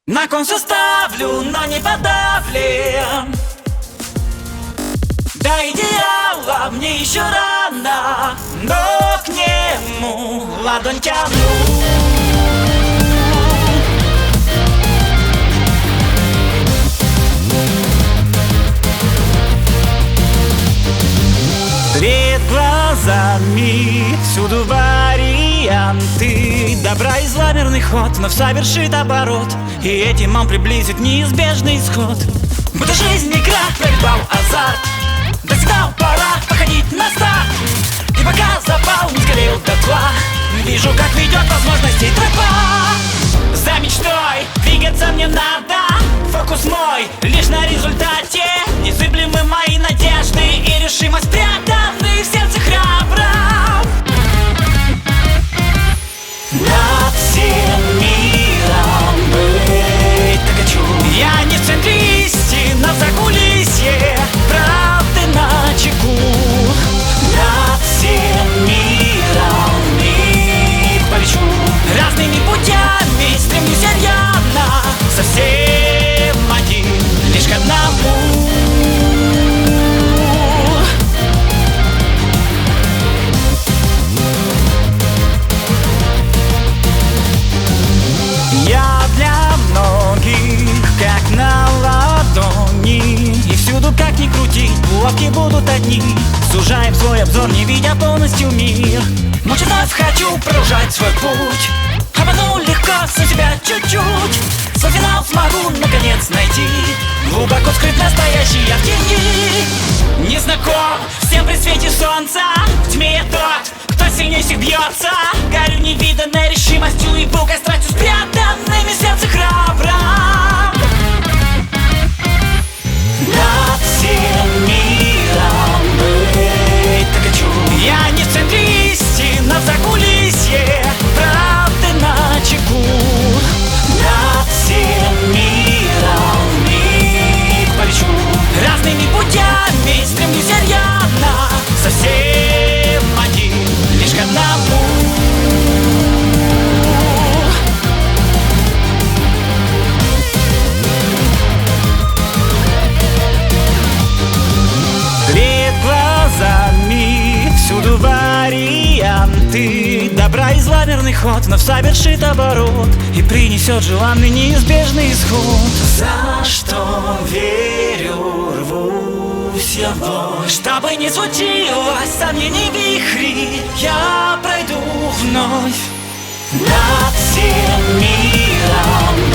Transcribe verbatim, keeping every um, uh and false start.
На кон все ставлю, но не подавлен. До идеала мне еще рано, но к нему ладонь тяну. Перед глазами всюду варианты добра и зла, верный ход вновь совершит оборот, и этим он приблизит неизбежный исход. Будто жизнь игра, проиграл азарт, достигал пора походить на старт. И пока запал не сгорел дотла, вижу, как ведет возможности тропа. За мечтой двигаться мне надо, фокус мой лишь на результате. Незыблемы мои надежды и решимость, спрятанные в сердце храбро. Над всем миром быть так хочу. Я не в центре истины, в закулисье правды начеку. Над всем миром миг полечу. Разными путями стремлюсь я рьяно, совсем один, лишь к одному. Я для многих как на ладони, и всюду как ни крути, уловки будут одни. Сужаем свой обзор, не видя полностью мир. Мучить вновь хочу продолжать свой путь. Обману легко, сам себя чуть-чуть. Свой финал смогу наконец найти. Глубоко скрыт настоящий я в тени. Не знаком всем при свете солнца. В тьме я тот, кто сильнее всех бьется. Горю невиданной решимостью и пылкой страстью, спрятанными в сердце храбро. Над всем миром быть так хочу. Я не в центре истины, в закулисье правды начеку. Над всем миром миг полечу. Разными путями стремлюсь я рьяно, совсем один, лишь к одному. Перед глазами всюду варианты добра и зла, верный ход вновь совершит оборот и принесет желанный неизбежный исход. За что верю, рвусь я в бой, чтобы не случилось сомнений вихри, я пройду вновь. Над всем миром